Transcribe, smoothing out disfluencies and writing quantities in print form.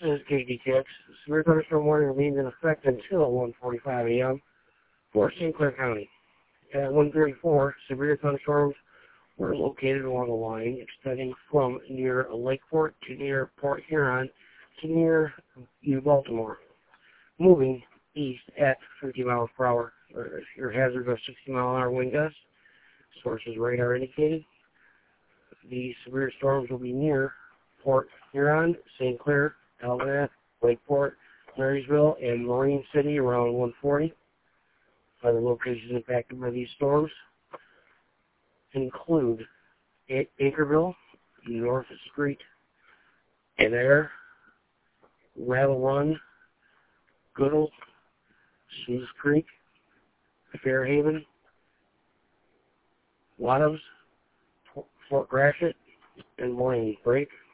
This is KDTX. Severe thunderstorm warning remains in effect until 1:45 a.m. for St. Clair County. At 1:34, severe thunderstorms were located along a line extending from near Lakeport to near Port Huron to near New Baltimore, moving east at 50 miles per hour. Your hazard of 60-mile-an-hour wind gusts. Sources radar indicated. The severe storms will be near Port Huron, St. Clair, Algonac, Lakeport, Marysville, and Marine City around 1:40. Other locations impacted by these storms include Acreville, North Street, Adair, Rattle Run, Goodall, Sioux Creek, Fairhaven, Wattows, Fort Gratiot, and Moraine Break.